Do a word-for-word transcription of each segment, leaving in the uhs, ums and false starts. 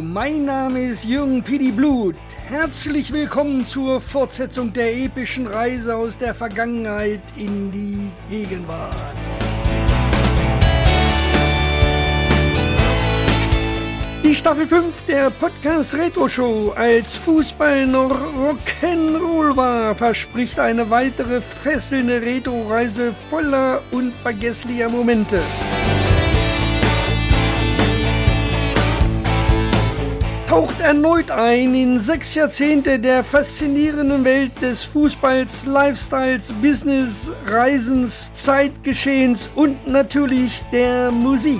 mein Name ist Jürgen Pidi Blut. Herzlich willkommen zur Fortsetzung der epischen Reise aus der Vergangenheit in die Gegenwart. Die Staffel fünf der Podcast Retro Show, als Fußball noch Rock'n'Roll war, verspricht eine weitere fesselnde Retro-Reise voller unvergesslicher Momente. Taucht erneut ein in sechs Jahrzehnte der faszinierenden Welt des Fußballs, Lifestyles, Business, Reisens, Zeitgeschehens und natürlich der Musik.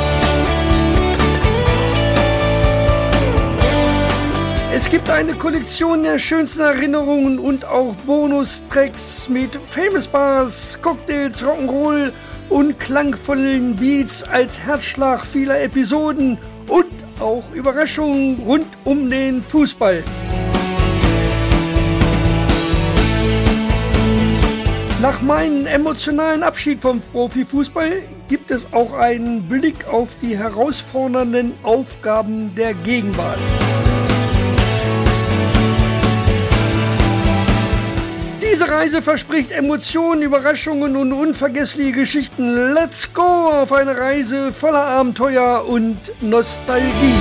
Es gibt eine Kollektion der schönsten Erinnerungen und auch Bonustracks mit Famous Bars, Cocktails, Rock'n'Roll und klangvollen Beats als Herzschlag vieler Episoden und auch Überraschungen rund um den Fußball. Nach meinem emotionalen Abschied vom Profifußball gibt es auch einen Blick auf die herausfordernden Aufgaben der Gegenwart. Diese Reise verspricht Emotionen, Überraschungen und unvergessliche Geschichten. Let's go auf eine Reise voller Abenteuer und Nostalgie.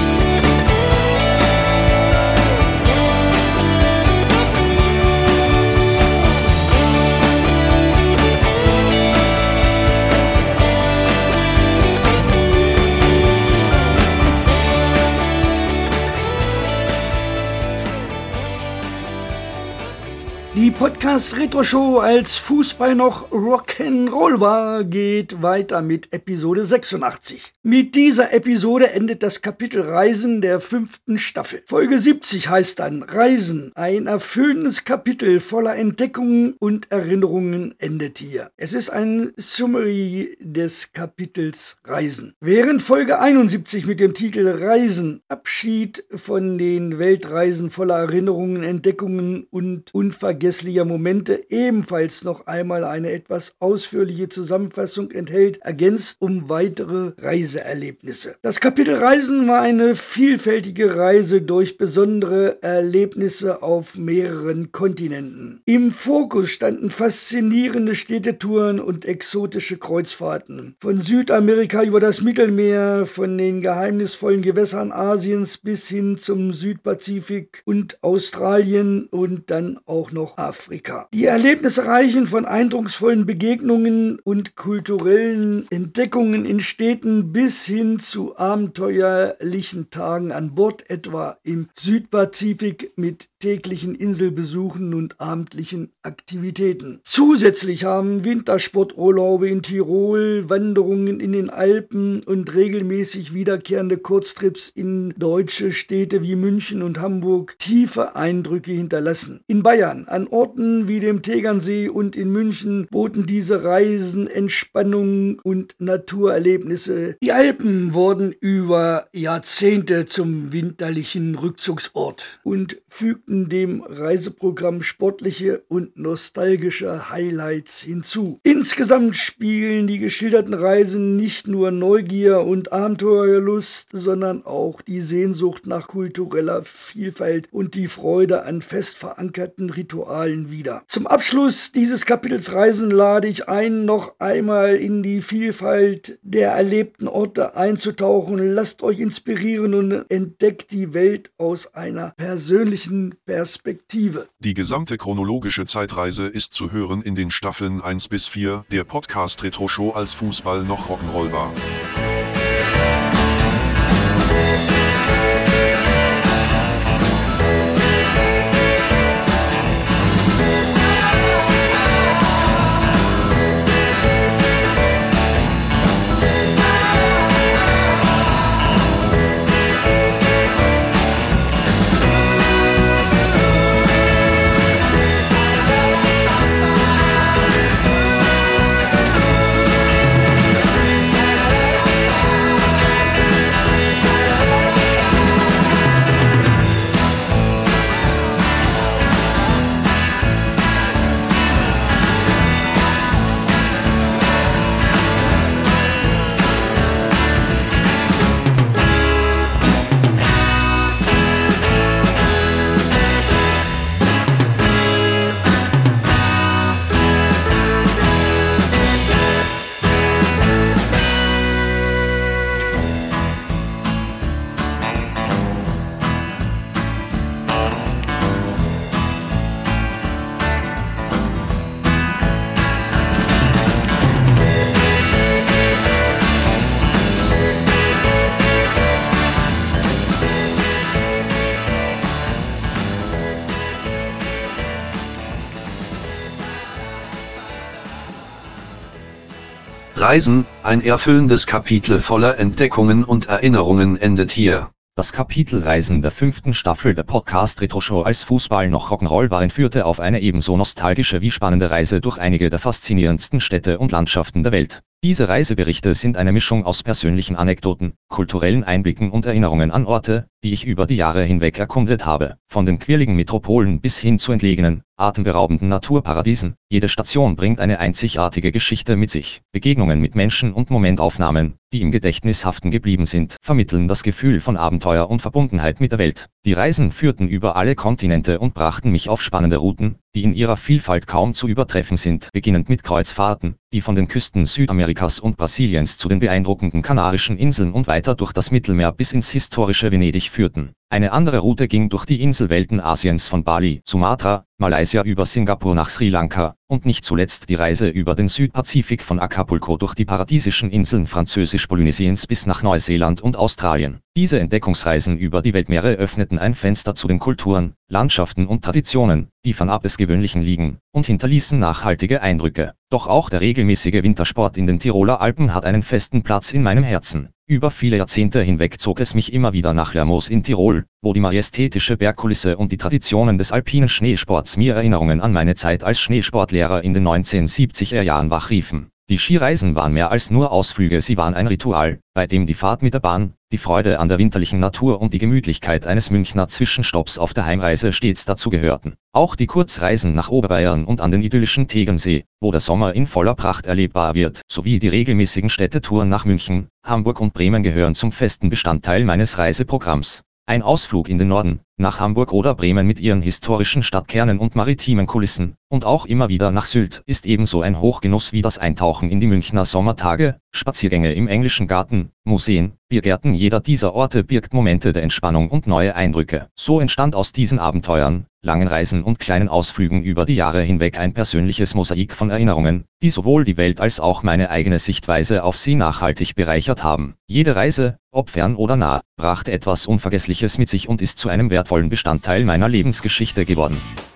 Die Podcast Retro Show, als Fußball noch Rock'n'Roll war, geht weiter mit Episode sechsundachtzig. Mit dieser Episode endet das Kapitel Reisen der fünften Staffel. Folge siebzig heißt dann Reisen. Ein erfüllendes Kapitel voller Entdeckungen und Erinnerungen endet hier. Es ist ein Summary des Kapitels Reisen. Während Folge einundsiebzig mit dem Titel Reisen, Abschied von den Weltreisen voller Erinnerungen, Entdeckungen und unvergesslicher Momente ebenfalls noch einmal eine etwas ausführliche Zusammenfassung enthält, ergänzt um weitere Reiseerlebnisse. Das Kapitel Reisen war eine vielfältige Reise durch besondere Erlebnisse auf mehreren Kontinenten. Im Fokus standen faszinierende Städtetouren und exotische Kreuzfahrten. Von Südamerika über das Mittelmeer, von den geheimnisvollen Gewässern Asiens bis hin zum Südpazifik und Australien und dann auch noch Afrika. Die Erlebnisse reichen von eindrucksvollen Begegnungen und kulturellen Entdeckungen in Städten bis hin zu abenteuerlichen Tagen an Bord, etwa im Südpazifik mit täglichen Inselbesuchen und abendlichen Aktivitäten. Zusätzlich haben Wintersporturlaube in Tirol, Wanderungen in den Alpen und regelmäßig wiederkehrende Kurztrips in deutsche Städte wie München und Hamburg tiefe Eindrücke hinterlassen. In Bayern, an Orten wie dem Tegernsee und in München boten diese Reisen Entspannung und Naturerlebnisse. Die Alpen wurden über Jahrzehnte zum winterlichen Rückzugsort und fügten dem Reiseprogramm sportliche und nostalgische Highlights hinzu. Insgesamt spielen die geschilderten Reisen nicht nur Neugier und Abenteuerlust, sondern auch die Sehnsucht nach kultureller Vielfalt und die Freude an fest verankerten Ritualen wider. Zum Abschluss dieses Kapitels Reisen lade ich ein, noch einmal in die Vielfalt der erlebten Orte einzutauchen. Lasst euch inspirieren und entdeckt die Welt aus einer persönlichen Perspektive. Die gesamte chronologische Zeitreise ist zu hören in den Staffeln eins bis vier der Podcast Retro Show, als Fußball noch Rock'n'Roll war. Reisen, ein erfüllendes Kapitel voller Entdeckungen und Erinnerungen endet hier. Das Kapitel Reisen der fünften Staffel der Podcast Retro Show als Fußball noch Rock'n'Roll war führte auf eine ebenso nostalgische wie spannende Reise durch einige der faszinierendsten Städte und Landschaften der Welt. Diese Reiseberichte sind eine Mischung aus persönlichen Anekdoten, kulturellen Einblicken und Erinnerungen an Orte, die ich über die Jahre hinweg erkundet habe. Von den quirligen Metropolen bis hin zu entlegenen, atemberaubenden Naturparadiesen. Jede Station bringt eine einzigartige Geschichte mit sich. Begegnungen mit Menschen und Momentaufnahmen, die im Gedächtnis haften geblieben sind, vermitteln das Gefühl von Abenteuer und Verbundenheit mit der Welt. Die Reisen führten über alle Kontinente und brachten mich auf spannende Routen, die in ihrer Vielfalt kaum zu übertreffen sind, beginnend mit Kreuzfahrten, die von den Küsten Südamerikas und Brasiliens zu den beeindruckenden Kanarischen Inseln und weiter durch das Mittelmeer bis ins historische Venedig führten. Eine andere Route ging durch die Inselwelten Asiens von Bali, Sumatra, Malaysia über Singapur nach Sri Lanka, und nicht zuletzt die Reise über den Südpazifik von Acapulco durch die paradiesischen Inseln Französisch-Polynesiens bis nach Neuseeland und Australien. Diese Entdeckungsreisen über die Weltmeere öffneten ein Fenster zu den Kulturen, Landschaften und Traditionen, die fernab des Gewöhnlichen liegen, und hinterließen nachhaltige Eindrücke. Doch auch der regelmäßige Wintersport in den Tiroler Alpen hat einen festen Platz in meinem Herzen. Über viele Jahrzehnte hinweg zog es mich immer wieder nach Lermoos in Tirol, wo die majestätische Bergkulisse und die Traditionen des alpinen Schneesports mir Erinnerungen an meine Zeit als Schneesportlehrer in den neunzehnhundertsiebziger Jahren wachriefen. Die Skireisen waren mehr als nur Ausflüge, sie waren ein Ritual, bei dem die Fahrt mit der Bahn, die Freude an der winterlichen Natur und die Gemütlichkeit eines Münchner Zwischenstopps auf der Heimreise stets dazugehörten. Auch die Kurzreisen nach Oberbayern und an den idyllischen Tegernsee, wo der Sommer in voller Pracht erlebbar wird, sowie die regelmäßigen Städtetouren nach München, Hamburg und Bremen gehören zum festen Bestandteil meines Reiseprogramms. Ein Ausflug in den Norden, nach Hamburg oder Bremen mit ihren historischen Stadtkernen und maritimen Kulissen, und auch immer wieder nach Sylt, ist ebenso ein Hochgenuss wie das Eintauchen in die Münchner Sommertage, Spaziergänge im englischen Garten, Museen, Biergärten. Jeder dieser Orte birgt Momente der Entspannung und neue Eindrücke. So entstand aus diesen Abenteuern, langen Reisen und kleinen Ausflügen über die Jahre hinweg ein persönliches Mosaik von Erinnerungen, die sowohl die Welt als auch meine eigene Sichtweise auf sie nachhaltig bereichert haben. Jede Reise, ob fern oder nah, brachte etwas Unvergessliches mit sich und ist zu einem wertvollen Bestandteil meiner Lebensgeschichte geworden.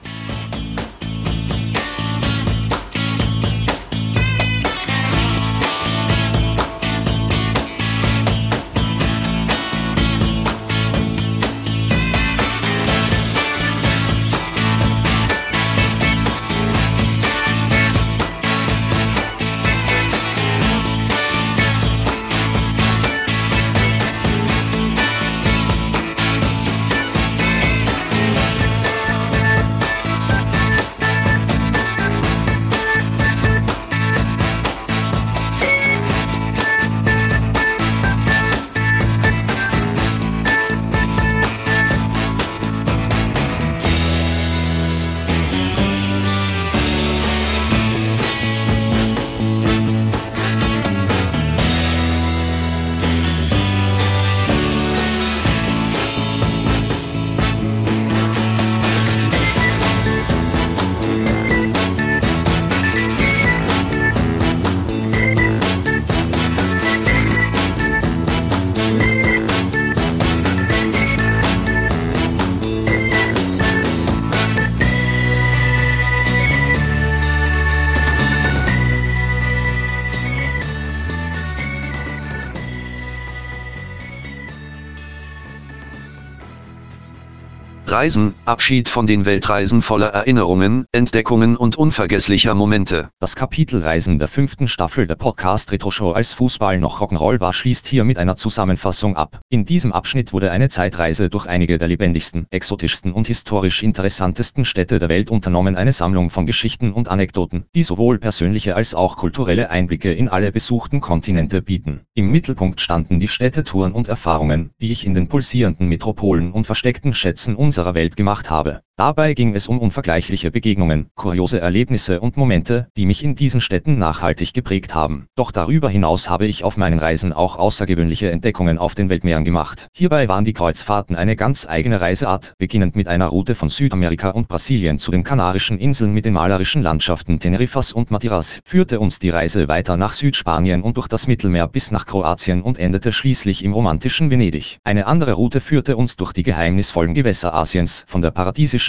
Reisen, Abschied von den Weltreisen voller Erinnerungen, Entdeckungen und unvergesslicher Momente. Das Kapitel Reisen der fünften Staffel der Podcast Retro Show als Fußball noch Rock'n'Roll war schließt hier mit einer Zusammenfassung ab. In diesem Abschnitt wurde eine Zeitreise durch einige der lebendigsten, exotischsten und historisch interessantesten Städte der Welt unternommen, eine Sammlung von Geschichten und Anekdoten, die sowohl persönliche als auch kulturelle Einblicke in alle besuchten Kontinente bieten. Im Mittelpunkt standen die Städtetouren und Erfahrungen, die ich in den pulsierenden Metropolen und versteckten Schätzen unserer Welt gemacht habe. Dabei ging es um unvergleichliche Begegnungen, kuriose Erlebnisse und Momente, die mich in diesen Städten nachhaltig geprägt haben. Doch darüber hinaus habe ich auf meinen Reisen auch außergewöhnliche Entdeckungen auf den Weltmeeren gemacht. Hierbei waren die Kreuzfahrten eine ganz eigene Reiseart, beginnend mit einer Route von Südamerika und Brasilien zu den Kanarischen Inseln mit den malerischen Landschaften Tenerifas und Madeiras, führte uns die Reise weiter nach Südspanien und durch das Mittelmeer bis nach Kroatien und endete schließlich im romantischen Venedig. Eine andere Route führte uns durch die geheimnisvollen Gewässer Asiens, von der paradiesischen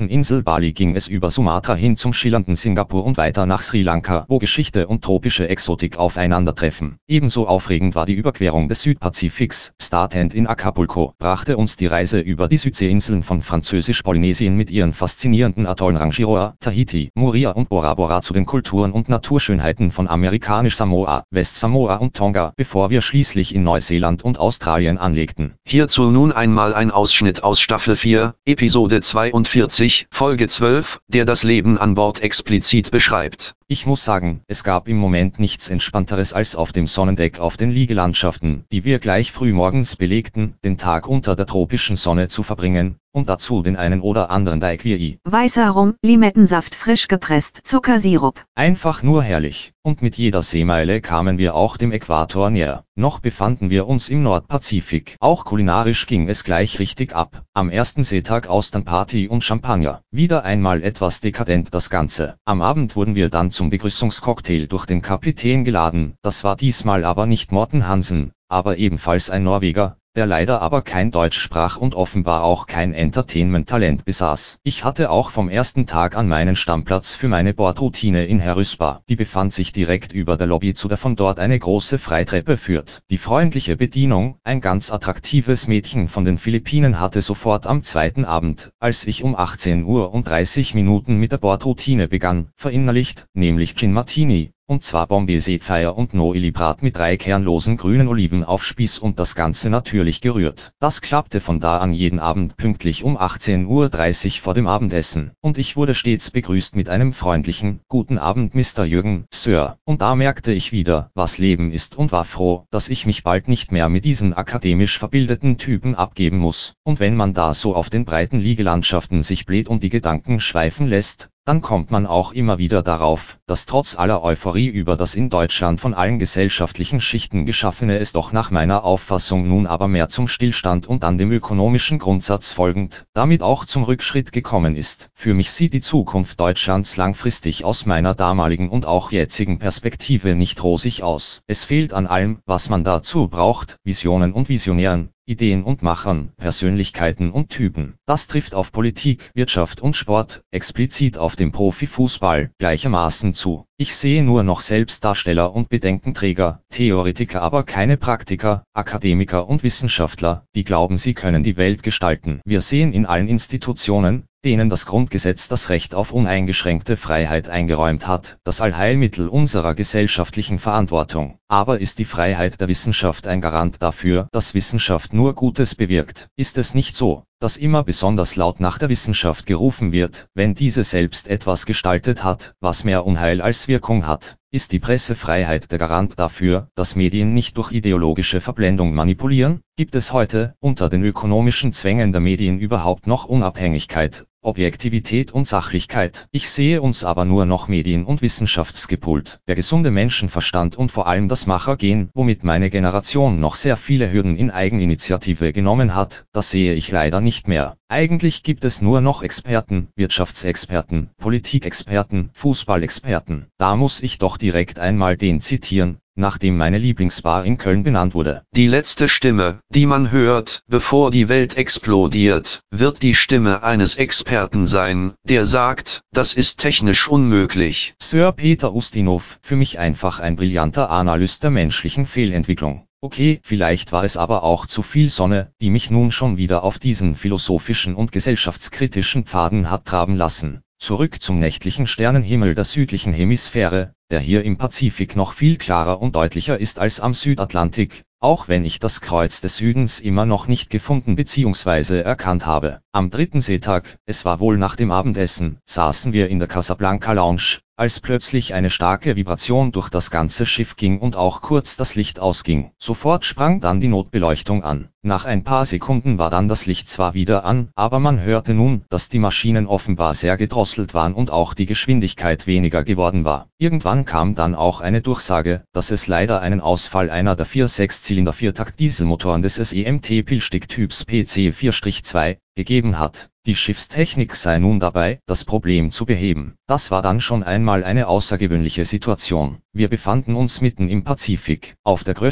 indonesiischen Insel Bali ging es über Sumatra hin zum schillernden Singapur und weiter nach Sri Lanka, wo Geschichte und tropische Exotik aufeinandertreffen. Ebenso aufregend war die Überquerung des Südpazifiks. Startend in Acapulco brachte uns die Reise über die Südseeinseln von Französisch-Polynesien mit ihren faszinierenden Atollen Rangiroa, Tahiti, Moorea und Bora Bora zu den Kulturen und Naturschönheiten von Amerikanisch-Samoa, West-Samoa und Tonga, bevor wir schließlich in Neuseeland und Australien anlegten. Hierzu nun einmal ein Ausschnitt aus Staffel vier, Episode zweiundvierzig, Folge zwölf, der das Leben an Bord explizit beschreibt. Ich muss sagen, es gab im Moment nichts Entspannteres als auf dem Sonnendeck auf den Liegelandschaften, die wir gleich frühmorgens belegten, den Tag unter der tropischen Sonne zu verbringen, und dazu den einen oder anderen Daiquiri. Weißer Rum, Limettensaft frisch gepresst, Zuckersirup. Einfach nur herrlich. Und mit jeder Seemeile kamen wir auch dem Äquator näher. Noch befanden wir uns im Nordpazifik. Auch kulinarisch ging es gleich richtig ab. Am ersten Seetag Austernparty und Champagner. Wieder einmal etwas dekadent das Ganze. Am Abend wurden wir dann zum Begrüßungscocktail durch den Kapitän geladen. Das war diesmal aber nicht Morten Hansen, aber ebenfalls ein Norweger, der leider aber kein Deutsch sprach und offenbar auch kein Entertainment-Talent besaß. Ich hatte auch vom ersten Tag an meinen Stammplatz für meine Bordroutine in Harrisburg. Die befand sich direkt über der Lobby, zu der von dort eine große Freitreppe führt. Die freundliche Bedienung, ein ganz attraktives Mädchen von den Philippinen, hatte sofort am zweiten Abend, als ich um achtzehn Uhr und dreißig Minuten mit der Bordroutine begann, verinnerlicht, nämlich Gin Martini. Und zwar Bombay Sapphire und Noeli Brat mit drei kernlosen grünen Oliven auf Spieß und das Ganze natürlich gerührt. Das klappte von da an jeden Abend pünktlich um achtzehn Uhr dreißig vor dem Abendessen. Und ich wurde stets begrüßt mit einem freundlichen, guten Abend Mister Jürgen, Sir. Und da merkte ich wieder, was Leben ist, und war froh, dass ich mich bald nicht mehr mit diesen akademisch verbildeten Typen abgeben muss. Und wenn man da so auf den breiten Liegelandschaften sich bläht und die Gedanken schweifen lässt, dann kommt man auch immer wieder darauf, dass trotz aller Euphorie über das in Deutschland von allen gesellschaftlichen Schichten Geschaffene es doch nach meiner Auffassung nun aber mehr zum Stillstand und dann dem ökonomischen Grundsatz folgend, damit auch zum Rückschritt gekommen ist. Für mich sieht die Zukunft Deutschlands langfristig aus meiner damaligen und auch jetzigen Perspektive nicht rosig aus. Es fehlt an allem, was man dazu braucht, Visionen und Visionären, Ideen und Machern, Persönlichkeiten und Typen. Das trifft auf Politik, Wirtschaft und Sport, explizit auf den Profifußball, gleichermaßen zu. Ich sehe nur noch Selbstdarsteller und Bedenkenträger, Theoretiker, aber keine Praktiker, Akademiker und Wissenschaftler, die glauben, sie können die Welt gestalten. Wir sehen in allen Institutionen, denen das Grundgesetz das Recht auf uneingeschränkte Freiheit eingeräumt hat, das Allheilmittel unserer gesellschaftlichen Verantwortung. Aber ist die Freiheit der Wissenschaft ein Garant dafür, dass Wissenschaft nur Gutes bewirkt? Ist es nicht so, dass immer besonders laut nach der Wissenschaft gerufen wird, wenn diese selbst etwas gestaltet hat, was mehr Unheil als Wirkung hat? Ist die Pressefreiheit der Garant dafür, dass Medien nicht durch ideologische Verblendung manipulieren? Gibt es heute, unter den ökonomischen Zwängen der Medien, überhaupt noch Unabhängigkeit, Objektivität und Sachlichkeit? Ich sehe uns aber nur noch Medien- und Wissenschaftsgepult. Der gesunde Menschenverstand und vor allem das Machergehen, womit meine Generation noch sehr viele Hürden in Eigeninitiative genommen hat, das sehe ich leider nicht mehr. Eigentlich gibt es nur noch Experten, Wirtschaftsexperten, Politikexperten, Fußballexperten. Da muss ich doch direkt einmal den zitieren, nachdem meine Lieblingsbar in Köln benannt wurde. Die letzte Stimme, die man hört, bevor die Welt explodiert, wird die Stimme eines Experten sein, der sagt, das ist technisch unmöglich. Sir Peter Ustinov, für mich einfach ein brillanter Analyst der menschlichen Fehlentwicklung. Okay, vielleicht war es aber auch zu viel Sonne, die mich nun schon wieder auf diesen philosophischen und gesellschaftskritischen Pfaden hat traben lassen. Zurück zum nächtlichen Sternenhimmel der südlichen Hemisphäre, der hier im Pazifik noch viel klarer und deutlicher ist als am Südatlantik, auch wenn ich das Kreuz des Südens immer noch nicht gefunden bzw. erkannt habe. Am dritten Seetag, es war wohl nach dem Abendessen, saßen wir in der Casablanca Lounge, als plötzlich eine starke Vibration durch das ganze Schiff ging und auch kurz das Licht ausging. Sofort sprang dann die Notbeleuchtung an. Nach ein paar Sekunden war dann das Licht zwar wieder an, aber man hörte nun, dass die Maschinen offenbar sehr gedrosselt waren und auch die Geschwindigkeit weniger geworden war. Irgendwann kam dann auch eine Durchsage, dass es leider einen Ausfall einer der vier Sechszylinder Viertakt-Dieselmotoren des S E M T-Pilstick-Typs P C vier zwei gegeben hat. Die Schiffstechnik sei nun dabei, das Problem zu beheben. Das war dann schon einmal eine außergewöhnliche Situation. Wir befanden uns mitten im Pazifik, auf der größten,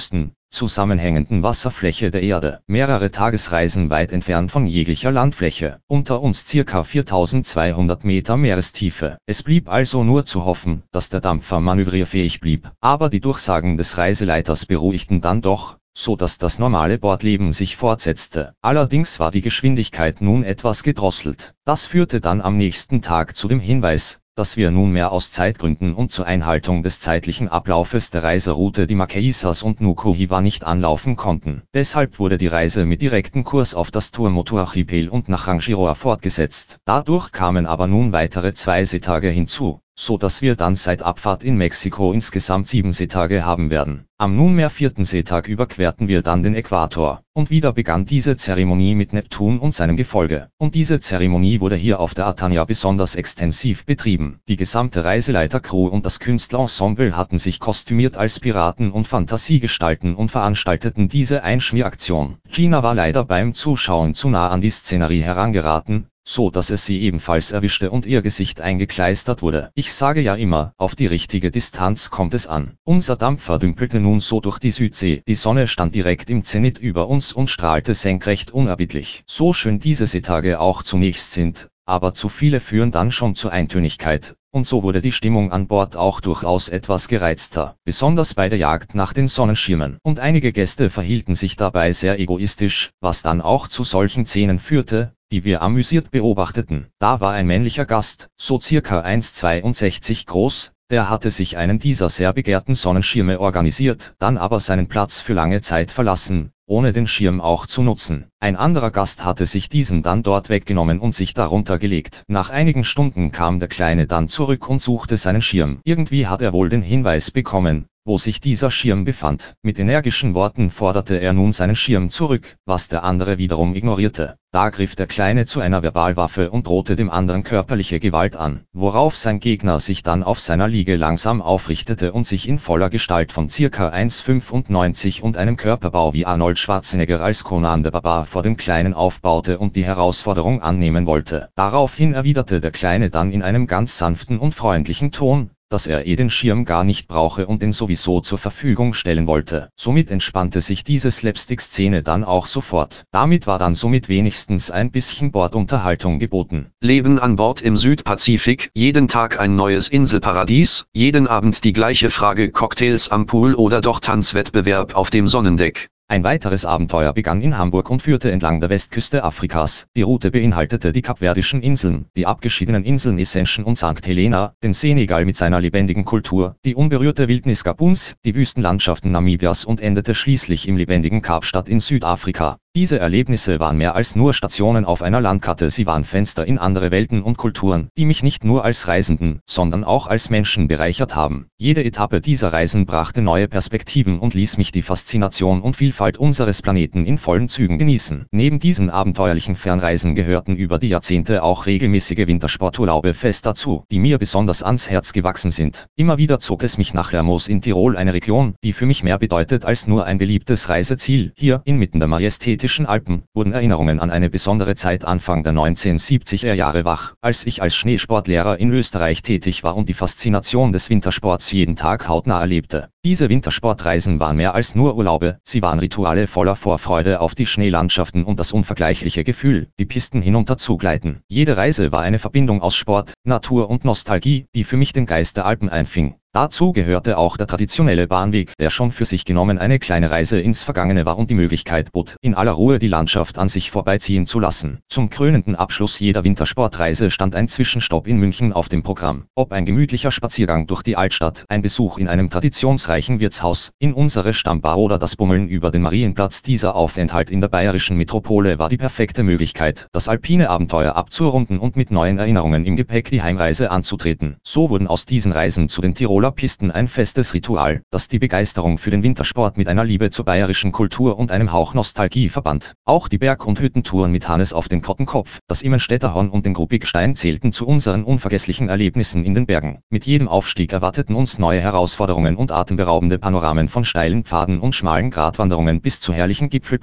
zusammenhängenden Wasserfläche der Erde, mehrere Tagesreisen weit entfernt von jeglicher Landfläche, unter uns circa viertausendzweihundert Meter Meerestiefe. Es blieb also nur zu hoffen, dass der Dampfer manövrierfähig blieb, aber die Durchsagen des Reiseleiters beruhigten dann doch, so dass das normale Bordleben sich fortsetzte. Allerdings war die Geschwindigkeit nun etwas gedrosselt. Das führte dann am nächsten Tag zu dem Hinweis, dass wir nunmehr aus Zeitgründen und zur Einhaltung des zeitlichen Ablaufes der Reiseroute die Marquesas und Nuku Hiva nicht anlaufen konnten. Deshalb wurde die Reise mit direktem Kurs auf das Tuamotu-Archipel und nach Rangiroa fortgesetzt. Dadurch kamen aber nun weitere zwei Seetage hinzu, so dass wir dann seit Abfahrt in Mexiko insgesamt sieben Seetage haben werden. Am nunmehr vierten Seetag überquerten wir dann den Äquator, und wieder begann diese Zeremonie mit Neptun und seinem Gefolge. Und diese Zeremonie wurde hier auf der Atania besonders extensiv betrieben. Die gesamte Reiseleiter-Crew und das Künstlerensemble hatten sich kostümiert als Piraten und Fantasiegestalten und veranstalteten diese Einschmieraktion. Gina war leider beim Zuschauen zu nah an die Szenerie herangeraten, so dass es sie ebenfalls erwischte und ihr Gesicht eingekleistert wurde. Ich sage ja immer, auf die richtige Distanz kommt es an. Unser Dampfer dümpelte nun so durch die Südsee. Die Sonne stand direkt im Zenit über uns und strahlte senkrecht unerbittlich. So schön diese Seetage auch zunächst sind, aber zu viele führen dann schon zur Eintönigkeit. Und so wurde die Stimmung an Bord auch durchaus etwas gereizter, besonders bei der Jagd nach den Sonnenschirmen. Und einige Gäste verhielten sich dabei sehr egoistisch, was dann auch zu solchen Szenen führte, die wir amüsiert beobachteten. Da war ein männlicher Gast, so circa eins Komma zweiundsechzig groß, der hatte sich einen dieser sehr begehrten Sonnenschirme organisiert, dann aber seinen Platz für lange Zeit verlassen, ohne den Schirm auch zu nutzen. Ein anderer Gast hatte sich diesen dann dort weggenommen und sich darunter gelegt. Nach einigen Stunden kam der Kleine dann zurück und suchte seinen Schirm. Irgendwie hat er wohl den Hinweis bekommen, wo sich dieser Schirm befand. Mit energischen Worten forderte er nun seinen Schirm zurück, was der andere wiederum ignorierte. Da griff der Kleine zu einer Verbalwaffe und drohte dem anderen körperliche Gewalt an, worauf sein Gegner sich dann auf seiner Liege langsam aufrichtete und sich in voller Gestalt von circa eins Komma fünfundneunzig und einem Körperbau wie Arnold Schwarzenegger als Conan der Barbar vor dem Kleinen aufbaute und die Herausforderung annehmen wollte. Daraufhin erwiderte der Kleine dann in einem ganz sanften und freundlichen Ton, dass er eh den Schirm gar nicht brauche und den sowieso zur Verfügung stellen wollte. Somit entspannte sich diese Slapstick-Szene dann auch sofort. Damit war dann somit wenigstens ein bisschen Bordunterhaltung geboten. Leben an Bord im Südpazifik, jeden Tag ein neues Inselparadies, jeden Abend die gleiche Frage, Cocktails am Pool oder doch Tanzwettbewerb auf dem Sonnendeck. Ein weiteres Abenteuer begann in Hamburg und führte entlang der Westküste Afrikas. Die Route beinhaltete die Kapverdischen Inseln, die abgeschiedenen Inseln Ascension und Sankt Helena, den Senegal mit seiner lebendigen Kultur, die unberührte Wildnis Gabuns, die Wüstenlandschaften Namibias und endete schließlich im lebendigen Kapstadt in Südafrika. Diese Erlebnisse waren mehr als nur Stationen auf einer Landkarte, sie waren Fenster in andere Welten und Kulturen, die mich nicht nur als Reisenden, sondern auch als Menschen bereichert haben. Jede Etappe dieser Reisen brachte neue Perspektiven und ließ mich die Faszination und Vielfalt unseres Planeten in vollen Zügen genießen. Neben diesen abenteuerlichen Fernreisen gehörten über die Jahrzehnte auch regelmäßige Wintersporturlaube fest dazu, die mir besonders ans Herz gewachsen sind. Immer wieder zog es mich nach Lermoos in Tirol, eine Region, die für mich mehr bedeutet als nur ein beliebtes Reiseziel. Hier, inmitten der Majestät Alpen, wurden Erinnerungen an eine besondere Zeit Anfang der neunzehnhundertsiebziger Jahre wach, als ich als Schneesportlehrer in Österreich tätig war und die Faszination des Wintersports jeden Tag hautnah erlebte. Diese Wintersportreisen waren mehr als nur Urlaube, sie waren Rituale voller Vorfreude auf die Schneelandschaften und das unvergleichliche Gefühl, die Pisten hinunter zu gleiten. Jede Reise war eine Verbindung aus Sport, Natur und Nostalgie, die für mich den Geist der Alpen einfing. Dazu gehörte auch der traditionelle Bahnweg, der schon für sich genommen eine kleine Reise ins Vergangene war und die Möglichkeit bot, in aller Ruhe die Landschaft an sich vorbeiziehen zu lassen. Zum krönenden Abschluss jeder Wintersportreise stand ein Zwischenstopp in München auf dem Programm. Ob ein gemütlicher Spaziergang durch die Altstadt, ein Besuch in einem traditionsreichen Wirtshaus, in unsere Stammbar oder das Bummeln über den Marienplatz, dieser Aufenthalt in der bayerischen Metropole war die perfekte Möglichkeit, das alpine Abenteuer abzurunden und mit neuen Erinnerungen im Gepäck die Heimreise anzutreten. So wurden aus diesen Reisen zu den Tirol Pisten ein festes Ritual, das die Begeisterung für den Wintersport mit einer Liebe zur bayerischen Kultur und einem Hauch Nostalgie verband. Auch die Berg- und Hüttentouren mit Hannes auf den Kottenkopf, das Immenstädter Horn und den Gruppigstein zählten zu unseren unvergesslichen Erlebnissen in den Bergen. Mit jedem Aufstieg erwarteten uns neue Herausforderungen und atemberaubende Panoramen von steilen Pfaden und schmalen Gratwanderungen bis zu herrlichen Gipfelblicken,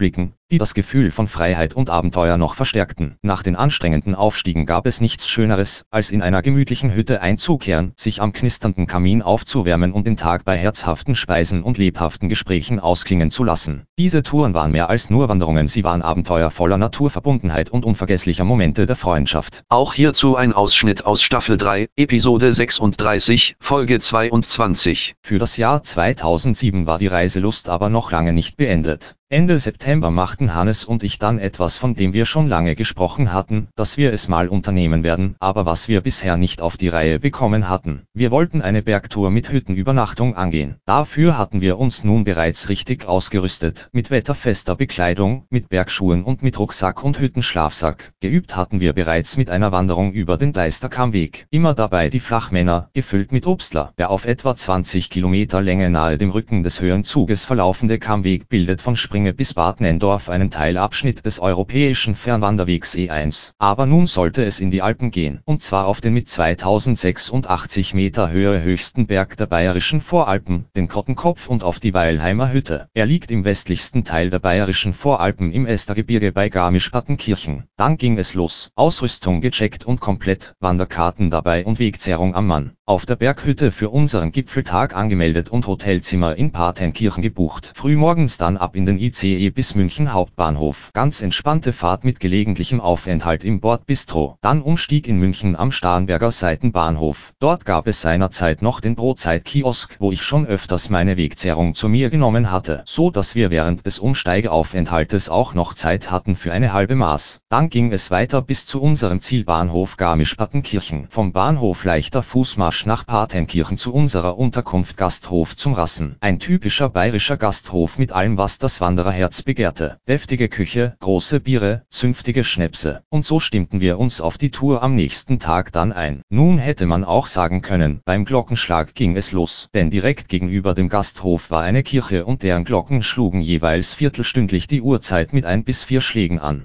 die das Gefühl von Freiheit und Abenteuer noch verstärkten. Nach den anstrengenden Aufstiegen gab es nichts Schöneres, als in einer gemütlichen Hütte einzukehren, sich am knisternden Kamin aufzuwärmen und den Tag bei herzhaften Speisen und lebhaften Gesprächen ausklingen zu lassen. Diese Touren waren mehr als nur Wanderungen, sie waren Abenteuer voller Naturverbundenheit und unvergesslicher Momente der Freundschaft. Auch hierzu ein Ausschnitt aus Staffel drei, Episode sechsunddreißig, Folge zweiundzwanzig. Für das Jahr zweitausendsieben war die Reiselust aber noch lange nicht beendet. Ende September machten Hannes und ich dann etwas, von dem wir schon lange gesprochen hatten, dass wir es mal unternehmen werden, aber was wir bisher nicht auf die Reihe bekommen hatten. Wir wollten eine Bergtour mit Hüttenübernachtung angehen. Dafür hatten wir uns nun bereits richtig ausgerüstet, mit wetterfester Bekleidung, mit Bergschuhen und mit Rucksack und Hüttenschlafsack. Geübt hatten wir bereits mit einer Wanderung über den Deisterkammweg. Immer dabei die Flachmänner, gefüllt mit Obstler. Der auf etwa zwanzig Kilometer Länge nahe dem Rücken des Höhenzuges verlaufende Kammweg bildet von Spring bis Bad Nendorf einen Teilabschnitt des europäischen Fernwanderwegs E eins. Aber nun sollte es in die Alpen gehen, und zwar auf den mit zweitausendsechsundachtzig Meter Höhe höchsten Berg der bayerischen Voralpen, den Kottenkopf, und auf die Weilheimer Hütte. Er liegt im westlichsten Teil der bayerischen Voralpen im Estergebirge bei Garmisch-Partenkirchen. Dann ging es los. Ausrüstung gecheckt und komplett, Wanderkarten dabei und Wegzehrung am Mann. Auf der Berghütte für unseren Gipfeltag angemeldet und Hotelzimmer in Partenkirchen gebucht. Frühmorgens dann ab in den I C E bis München Hauptbahnhof. Ganz entspannte Fahrt mit gelegentlichem Aufenthalt im Bordbistro. Dann Umstieg in München am Starnberger Seitenbahnhof. Dort gab es seinerzeit noch den Brotzeit-Kiosk, wo ich schon öfters meine Wegzehrung zu mir genommen hatte, so dass wir während des Umsteigeaufenthaltes auch noch Zeit hatten für eine halbe Maß. Dann ging es weiter bis zu unserem Zielbahnhof Garmisch-Partenkirchen. Vom Bahnhof leichter Fußmarsch nach Partenkirchen zu unserer Unterkunft Gasthof zum Rassen. Ein typischer bayerischer Gasthof mit allem, was das Wandererherz begehrte. Deftige Küche, große Biere, zünftige Schnäpse. Und so stimmten wir uns auf die Tour am nächsten Tag dann ein. Nun hätte man auch sagen können, beim Glockenschlag ging es los. Denn direkt gegenüber dem Gasthof war eine Kirche und deren Glocken schlugen jeweils viertelstündlich die Uhrzeit mit ein bis vier Schlägen an.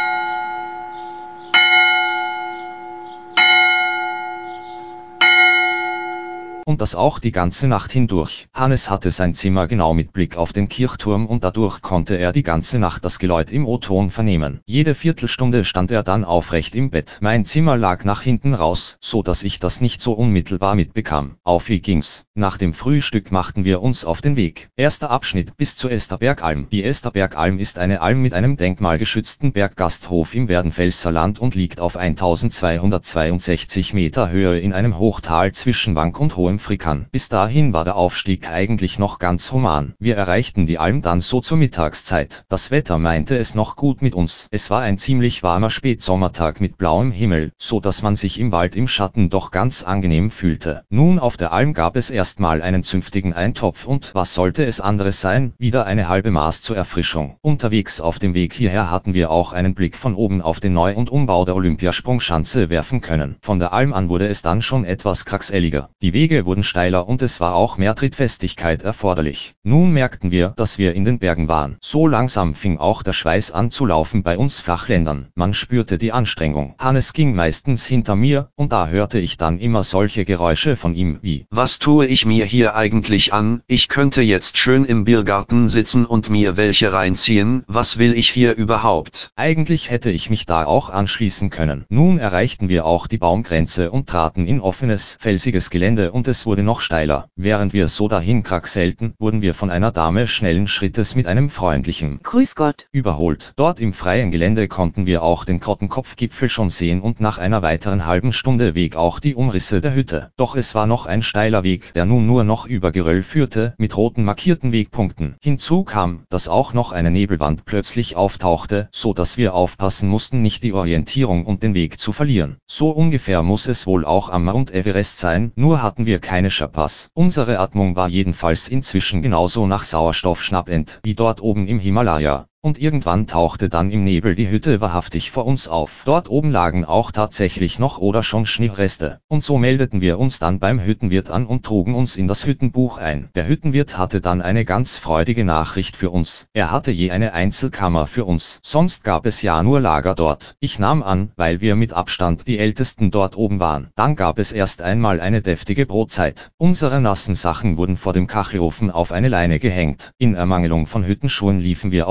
Und das auch die ganze Nacht hindurch. Hannes hatte sein Zimmer genau mit Blick auf den Kirchturm und dadurch konnte er die ganze Nacht das Geläut im O-Ton vernehmen. Jede Viertelstunde stand er dann aufrecht im Bett. Mein Zimmer lag nach hinten raus, so dass ich das nicht so unmittelbar mitbekam. Auf wie ging's. Nach dem Frühstück machten wir uns auf den Weg. Erster Abschnitt bis zur Esterbergalm. Die Esterbergalm ist eine Alm mit einem denkmalgeschützten Berggasthof im Werdenfelser Land und liegt auf eintausendzweihundertzweiundsechzig Meter Höhe in einem Hochtal zwischen Wank und Hohem Frickern. Bis dahin war der Aufstieg eigentlich noch ganz human. Wir erreichten die Alm dann so zur Mittagszeit. Das Wetter meinte es noch gut mit uns. Es war ein ziemlich warmer Spätsommertag mit blauem Himmel, so dass man sich im Wald im Schatten doch ganz angenehm fühlte. Nun auf der Alm gab es erstmal einen zünftigen Eintopf und, was sollte es anderes sein, wieder eine halbe Maß zur Erfrischung. Unterwegs auf dem Weg hierher hatten wir auch einen Blick von oben auf den Neu- und Umbau der Olympiasprungschanze werfen können. Von der Alm an wurde es dann schon etwas kraxelliger. Die Wege wurden steiler und es war auch mehr Trittfestigkeit erforderlich. Nun merkten wir, dass wir in den Bergen waren. So langsam fing auch der Schweiß an zu laufen bei uns Flachländern. Man spürte die Anstrengung. Hannes ging meistens hinter mir, und da hörte ich dann immer solche Geräusche von ihm wie: Was tue ich mir hier eigentlich an? Ich könnte jetzt schön im Biergarten sitzen und mir welche reinziehen. Was will ich hier überhaupt? Eigentlich hätte ich mich da auch anschließen können. Nun erreichten wir auch die Baumgrenze und traten in offenes, felsiges Gelände und es wurde noch steiler. Während wir so dahin kraxelten, wurden wir von einer Dame schnellen Schrittes mit einem freundlichen Grüß Gott überholt. Dort im freien Gelände konnten wir auch den Kottenkopfgipfel schon sehen und nach einer weiteren halben Stunde Weg auch die Umrisse der Hütte. Doch es war noch ein steiler Weg, der nun nur noch über Geröll führte, mit roten markierten Wegpunkten. Hinzu kam, dass auch noch eine Nebelwand plötzlich auftauchte, so dass wir aufpassen mussten, nicht die Orientierung und den Weg zu verlieren. So ungefähr muss es wohl auch am Mount Everest sein, nur hatten wir keine Sherpas. Unsere Atmung war jedenfalls inzwischen genauso nach Sauerstoff schnappend wie dort oben im Himalaya. Und irgendwann tauchte dann im Nebel die Hütte wahrhaftig vor uns auf. Dort oben lagen auch tatsächlich noch oder schon Schneereste. Und so meldeten wir uns dann beim Hüttenwirt an und trugen uns in das Hüttenbuch ein. Der Hüttenwirt hatte dann eine ganz freudige Nachricht für uns. Er hatte je eine Einzelkammer für uns. Sonst gab es ja nur Lager dort. Ich nahm an, weil wir mit Abstand die Ältesten dort oben waren. Dann gab es erst einmal eine deftige Brotzeit. Unsere nassen Sachen wurden vor dem Kachelofen auf eine Leine gehängt. In Ermangelung von Hüttenschuhen liefen wir auf unseren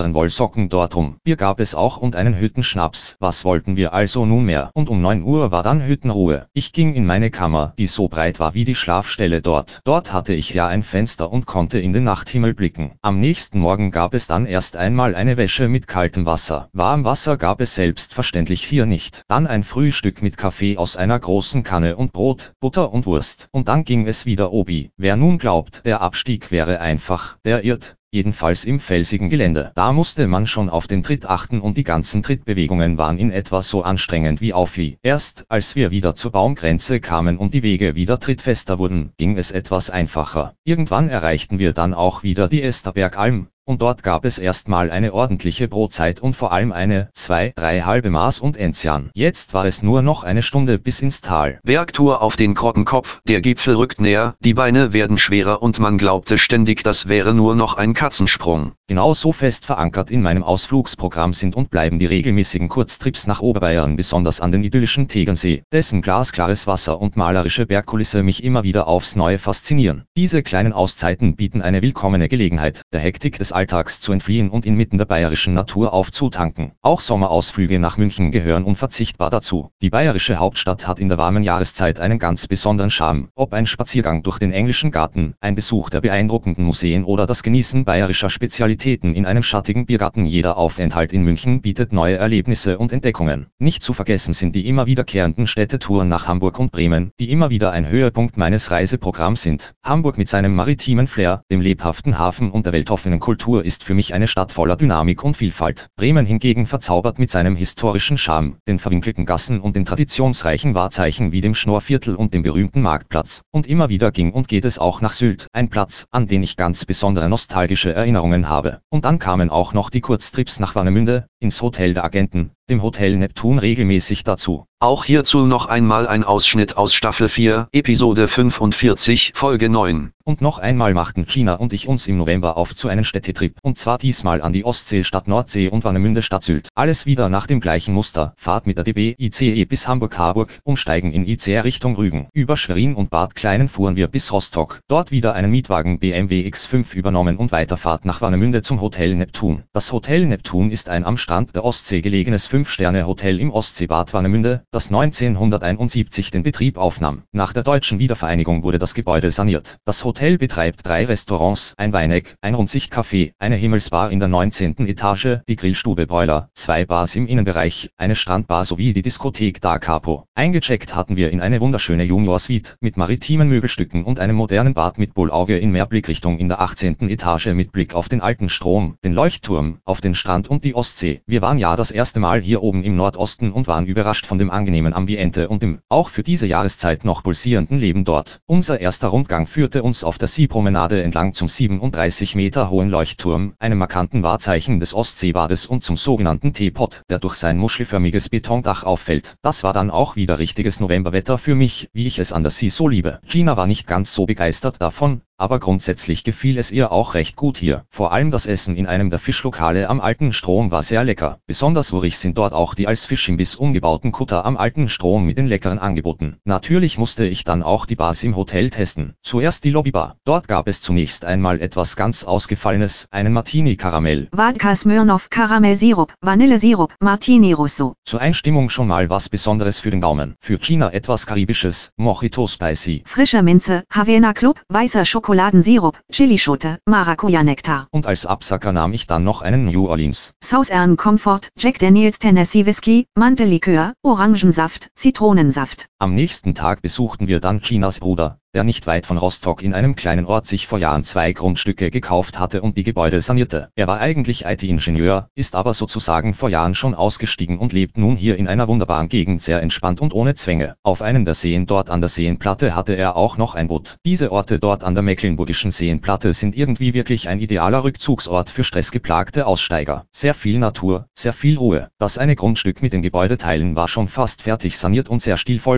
unseren Wollsocken dort rum. Bier gab es auch und einen Hüttenschnaps. Was wollten wir also nun mehr? Und um neun Uhr war dann Hüttenruhe. Ich ging in meine Kammer, die so breit war wie die Schlafstelle dort. Dort hatte ich ja ein Fenster und konnte in den Nachthimmel blicken. Am nächsten Morgen gab es dann erst einmal eine Wäsche mit kaltem Wasser. Warm Wasser gab es selbstverständlich hier nicht. Dann ein Frühstück mit Kaffee aus einer großen Kanne und Brot, Butter und Wurst. Und dann ging es wieder obi. Wer nun glaubt, der Abstieg wäre einfach, der irrt. Jedenfalls im felsigen Gelände. Da musste man schon auf den Tritt achten und die ganzen Trittbewegungen waren in etwa so anstrengend wie auf wie. Erst als wir wieder zur Baumgrenze kamen und die Wege wieder trittfester wurden, ging es etwas einfacher. Irgendwann erreichten wir dann auch wieder die Esterbergalm. Und dort gab es erstmal eine ordentliche Brotzeit und vor allem eine, zwei, drei halbe Maß und Enzian. Jetzt war es nur noch eine Stunde bis ins Tal. Bergtour auf den Krottenkopf, der Gipfel rückt näher, die Beine werden schwerer und man glaubte ständig, das wäre nur noch ein Katzensprung. Genauso fest verankert in meinem Ausflugsprogramm sind und bleiben die regelmäßigen Kurztrips nach Oberbayern, besonders an den idyllischen Tegernsee, dessen glasklares Wasser und malerische Bergkulisse mich immer wieder aufs Neue faszinieren. Diese kleinen Auszeiten bieten eine willkommene Gelegenheit, der Hektik des Alltags zu entfliehen und inmitten der bayerischen Natur aufzutanken. Auch Sommerausflüge nach München gehören unverzichtbar dazu. Die bayerische Hauptstadt hat in der warmen Jahreszeit einen ganz besonderen Charme. Ob ein Spaziergang durch den englischen Garten, ein Besuch der beeindruckenden Museen oder das Genießen bayerischer Spezialitäten in einem schattigen Biergarten, jeder Aufenthalt in München bietet neue Erlebnisse und Entdeckungen. Nicht zu vergessen sind die immer wiederkehrenden Städtetouren nach Hamburg und Bremen, die immer wieder ein Höhepunkt meines Reiseprogramms sind. Hamburg mit seinem maritimen Flair, dem lebhaften Hafen und der weltoffenen Kultur ist für mich eine Stadt voller Dynamik und Vielfalt. Bremen hingegen verzaubert mit seinem historischen Charme, den verwinkelten Gassen und den traditionsreichen Wahrzeichen wie dem Schnorrviertel und dem berühmten Marktplatz. Und immer wieder ging und geht es auch nach Sylt, ein Platz, an den ich ganz besondere nostalgische Erinnerungen habe. Und dann kamen auch noch die Kurztrips nach Warnemünde, ins Hotel der Agenten, dem Hotel Neptun regelmäßig dazu. Auch hierzu noch einmal ein Ausschnitt aus Staffel vier, Episode fünfundvierzig, Folge neun. Und noch einmal machten Gina und ich uns im November auf zu einem Städtetrip, und zwar diesmal an die Ostsee statt Nordsee und Warnemünde statt Sylt. Alles wieder nach dem gleichen Muster, Fahrt mit der D B I C E bis Hamburg-Harburg, umsteigen in I C R Richtung Rügen. Über Schwerin und Bad Kleinen fuhren wir bis Rostock, dort wieder einen Mietwagen B M W X fünf übernommen und Weiterfahrt nach Warnemünde zum Hotel Neptun. Das Hotel Neptun ist ein am Strand der Ostsee gelegenes fünf-Sterne-Hotel im Ostseebad Warnemünde, das neunzehnhunderteinundsiebzig den Betrieb aufnahm. Nach der deutschen Wiedervereinigung wurde das Gebäude saniert. Das Hotel betreibt drei Restaurants, ein Weineck, ein Rundsichtcafé, eine Himmelsbar in der neunzehnten Etage, die Grillstube Broiler, zwei Bars im Innenbereich, eine Strandbar sowie die Diskothek Da Capo. Eingecheckt hatten wir in eine wunderschöne Junior-Suite mit maritimen Möbelstücken und einem modernen Bad mit Bullauge in Meerblickrichtung in der achtzehnten Etage mit Blick auf den alten Strom, den Leuchtturm, auf den Strand und die Ostsee. Wir waren ja das erste Mal hier oben im Nordosten und waren überrascht von dem angenehmen Ambiente und dem, auch für diese Jahreszeit noch pulsierenden Leben dort. Unser erster Rundgang führte uns auf der Seepromenade entlang zum siebenunddreißig Meter hohen Leuchtturm, einem markanten Wahrzeichen des Ostseebades, und zum sogenannten Teepot, der durch sein muschelförmiges Betondach auffällt. Das war dann auch wieder richtiges Novemberwetter für mich, wie ich es an der See so liebe. Gina war nicht ganz so begeistert davon, aber grundsätzlich gefiel es ihr auch recht gut hier. Vor allem das Essen in einem der Fischlokale am alten Strom war sehr lecker. Besonders urig sind dort auch die als Fischimbiss umgebauten Kutter am alten Strom mit den leckeren Angeboten. Natürlich musste ich dann auch die Bars im Hotel testen. Zuerst die Lobbybar. Dort gab es zunächst einmal etwas ganz Ausgefallenes, einen Martini Karamell. Vodka Smirnoff, Karamellsirup, Vanillesirup, Martini Russo. Zur Einstimmung schon mal was Besonderes für den Gaumen. Für Gina etwas Karibisches, Mojito Spicy. Frische Minze, Havana Club, weißer Schokoladensirup, Chilischote, Maracuja-Nektar. Und als Absacker nahm ich dann noch einen New Orleans. Southern Comfort, Jack Daniels Tennessee Whiskey, Mantellikör, Orangensaft, Zitronensaft. Am nächsten Tag besuchten wir dann Ginas Bruder, der nicht weit von Rostock in einem kleinen Ort sich vor Jahren zwei Grundstücke gekauft hatte und die Gebäude sanierte. Er war eigentlich I T-Ingenieur, ist aber sozusagen vor Jahren schon ausgestiegen und lebt nun hier in einer wunderbaren Gegend sehr entspannt und ohne Zwänge. Auf einem der Seen dort an der Seenplatte hatte er auch noch ein Boot. Diese Orte dort an der mecklenburgischen Seenplatte sind irgendwie wirklich ein idealer Rückzugsort für stressgeplagte Aussteiger. Sehr viel Natur, sehr viel Ruhe. Das eine Grundstück mit den Gebäudeteilen war schon fast fertig saniert und sehr stilvoll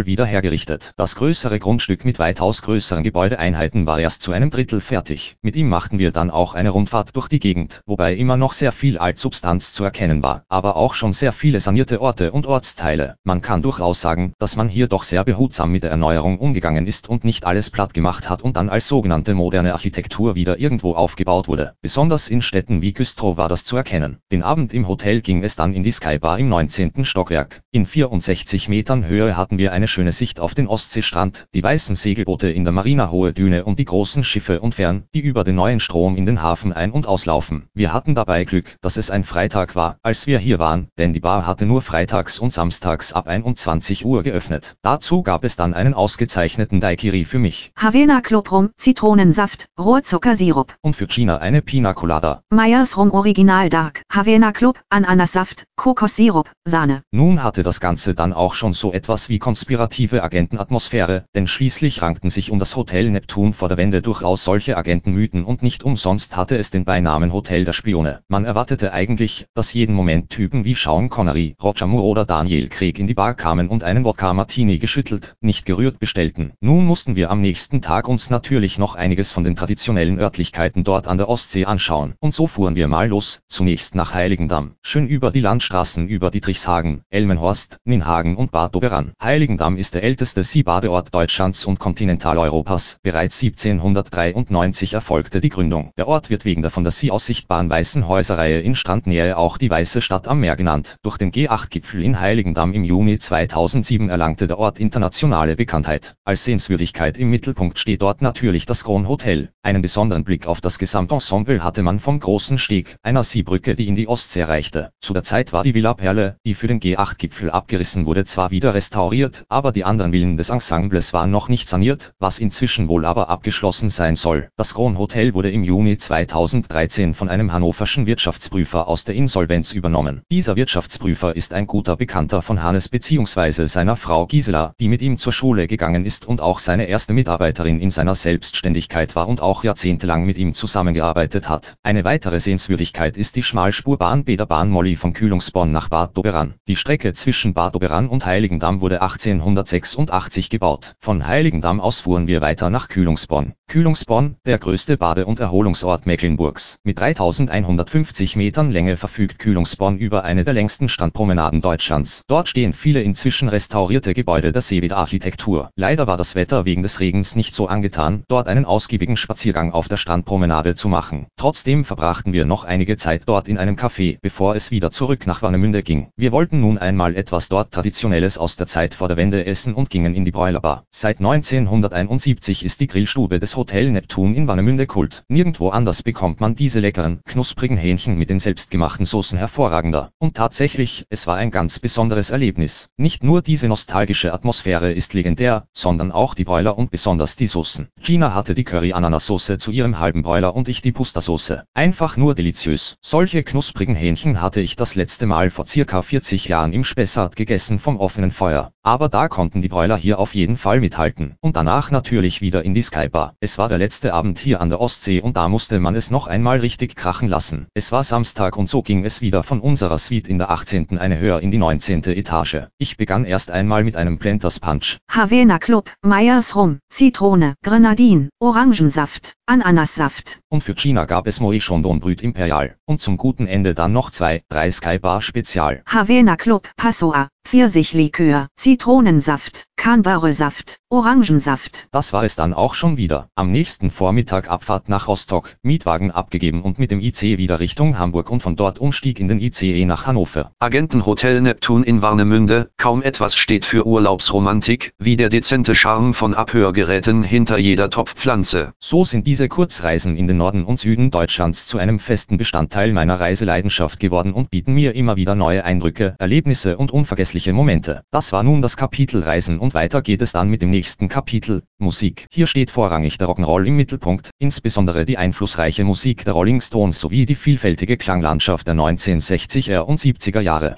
wieder hergerichtet. Das größere Grundstück mit weitaus größeren Gebäudeeinheiten war erst zu einem Drittel fertig. Mit ihm machten wir dann auch eine Rundfahrt durch die Gegend, wobei immer noch sehr viel Altsubstanz zu erkennen war, aber auch schon sehr viele sanierte Orte und Ortsteile. Man kann durchaus sagen, dass man hier doch sehr behutsam mit der Erneuerung umgegangen ist und nicht alles platt gemacht hat und dann als sogenannte moderne Architektur wieder irgendwo aufgebaut wurde. Besonders in Städten wie Güstrow war das zu erkennen. Den Abend im Hotel ging es dann in die Skybar im neunzehnten Stockwerk. In vierundsechzig Metern Höhe hatten wir eine schöne Sicht auf den Ostseestrand, die weißen Segelboote in der Marina Hohe Düne und die großen Schiffe und Fähren, die über den neuen Strom in den Hafen ein- und auslaufen. Wir hatten dabei Glück, dass es ein Freitag war, als wir hier waren, denn die Bar hatte nur freitags und samstags ab einundzwanzig Uhr geöffnet. Dazu gab es dann einen ausgezeichneten Daiquiri für mich. Havana Club Rum, Zitronensaft, Rohrzuckersirup. Und für Gina eine Pina Colada. Meyers Rum Original Dark, Havana Club, Ananassaft, Kokossirup, Sahne. Nun hatte das Ganze dann auch schon so etwas wie konspirative Agentenatmosphäre, denn schließlich rankten sich um das Hotel Neptun vor der Wende durchaus solche Agentenmythen und nicht umsonst hatte es den Beinamen Hotel der Spione. Man erwartete eigentlich, dass jeden Moment Typen wie Sean Connery, Roger Moore oder Daniel Craig in die Bar kamen und einen Wodka Martini geschüttelt, nicht gerührt bestellten. Nun mussten wir am nächsten Tag uns natürlich noch einiges von den traditionellen Örtlichkeiten dort an der Ostsee anschauen. Und so fuhren wir mal los, zunächst nach Heiligendamm, schön über die Landstraßen über Dietrichshagen, Elmenhorst, Ninhagen und Bad Doberan. Heiligendamm ist der älteste Seebadeort Deutschlands und Kontinentaleuropas. Bereits siebzehnhundertdreiundneunzig erfolgte die Gründung. Der Ort wird wegen der von der See aus sichtbaren weißen Häuserreihe in Strandnähe auch die Weiße Stadt am Meer genannt. Durch den G acht Gipfel in Heiligendamm im Juni zweitausendsieben erlangte der Ort internationale Bekanntheit. Als Sehenswürdigkeit im Mittelpunkt steht dort natürlich das Kronhotel. Einen besonderen Blick auf das Gesamtensemble hatte man vom großen Steg, einer Seebrücke, die in die Ostsee reichte. Zu der Zeit war die Villa Perle, die für den G acht Gipfel abgerissen wurde, zwar wieder restauriert, aber die anderen Villen des Ensembles waren noch nicht saniert, was inzwischen wohl aber abgeschlossen sein soll. Das Kronhotel wurde im Juni zweitausenddreizehn von einem hannoverschen Wirtschaftsprüfer aus der Insolvenz übernommen. Dieser Wirtschaftsprüfer ist ein guter Bekannter von Hannes bzw. seiner Frau Gisela, die mit ihm zur Schule gegangen ist und auch seine erste Mitarbeiterin in seiner Selbstständigkeit war und auch jahrzehntelang mit ihm zusammengearbeitet hat. Eine weitere Sehenswürdigkeit ist die Schmalspurbahn Bäderbahn Molly von Kühlungsborn nach Bad Doberan. Die Strecke zwischen Bad Doberan und Heiligendamm wurde achtzehnhundertsechsundachtzig gebaut. Von Heiligendamm aus fuhren wir weiter nach Kühlungsborn. Kühlungsborn, der größte Bade- und Erholungsort Mecklenburgs. Mit dreitausendeinhundertfünfzig Metern Länge verfügt Kühlungsborn über eine der längsten Strandpromenaden Deutschlands. Dort stehen viele inzwischen restaurierte Gebäude der Seebad-Architektur. Leider war das Wetter wegen des Regens nicht so angetan, dort einen ausgiebigen Spaziergang auf der Strandpromenade zu machen. Trotzdem verbrachten wir noch einige Zeit dort in einem Café, bevor es wieder zurück nach Warnemünde ging. Wir wollten nun einmal etwas dort Traditionelles aus der Zeit vor der Wende essen und gingen in die Broilerbar. Seit neunzehnhunderteinundsiebzig ist die Grillstube des Hotel Neptun in Warnemünde Kult. Nirgendwo anders bekommt man diese leckeren, knusprigen Hähnchen mit den selbstgemachten Soßen hervorragender. Und tatsächlich, es war ein ganz besonderes Erlebnis. Nicht nur diese nostalgische Atmosphäre ist legendär, sondern auch die Broiler und besonders die Soßen. Gina hatte die Curry-Ananas-Soße zu ihrem halben Broiler und ich die Pusta-Soße. Einfach nur deliziös. Solche knusprigen Hähnchen hatte ich das letzte Mal vor circa vierzig Jahren im Spessart gegessen vom offenen Feuer. Aber da konnten die Broiler hier auf jeden Fall mithalten. Und danach natürlich wieder in die Skybar. Es war der letzte Abend hier an der Ostsee und da musste man es noch einmal richtig krachen lassen. Es war Samstag und so ging es wieder von unserer Suite in der achtzehnten eine höher in die neunzehnte Etage. Ich begann erst einmal mit einem Planters Punch. Havana Club, Meyers Rum, Zitrone, Grenadin, Orangensaft, Ananassaft. Und für Gina gab es Moët Chandon Brut Imperial. Und zum guten Ende dann noch zwei, drei Skybar Spezial. Havana Club, Passoa, Pfirsichlikör, Zitronensaft, Cranberry-Saft, Orangensaft. Das war es dann auch schon wieder. Am nächsten Vormittag Abfahrt nach Rostock, Mietwagen abgegeben und mit dem I C E wieder Richtung Hamburg und von dort Umstieg in den I C E nach Hannover. Agentenhotel Neptun in Warnemünde, kaum etwas steht für Urlaubsromantik, wie der dezente Charme von Abhörgeräten hinter jeder Topfpflanze. So sind diese Kurzreisen in den Norden und Süden Deutschlands zu einem festen Bestandteil meiner Reiseleidenschaft geworden und bieten mir immer wieder neue Eindrücke, Erlebnisse und unvergessliche Momente. Das war nun das Kapitel Reisen und weiter geht es dann mit dem nächsten Kapitel, Musik. Hier steht vorrangig der Rock'n'Roll im Mittelpunkt, insbesondere die einflussreiche Musik der Rolling Stones sowie die vielfältige Klanglandschaft der neunzehnhundertsechziger und siebziger Jahre.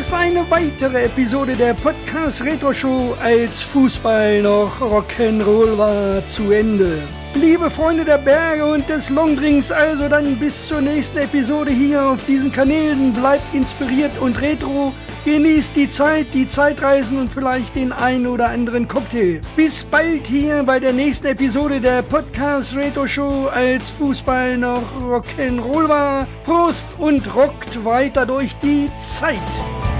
ist eine weitere Episode der Podcast Retro Show, als Fußball noch Rock'n'Roll war, zu Ende. Liebe Freunde der Berge und des Longdrinks, also dann bis zur nächsten Episode hier auf diesen Kanälen. Bleibt inspiriert und retro. Genießt die Zeit, die Zeitreisen und vielleicht den einen oder anderen Cocktail. Bis bald hier bei der nächsten Episode der Podcast Retro Show, als Fußball noch Rock'n'Roll war. Prost und rockt weiter durch die Zeit.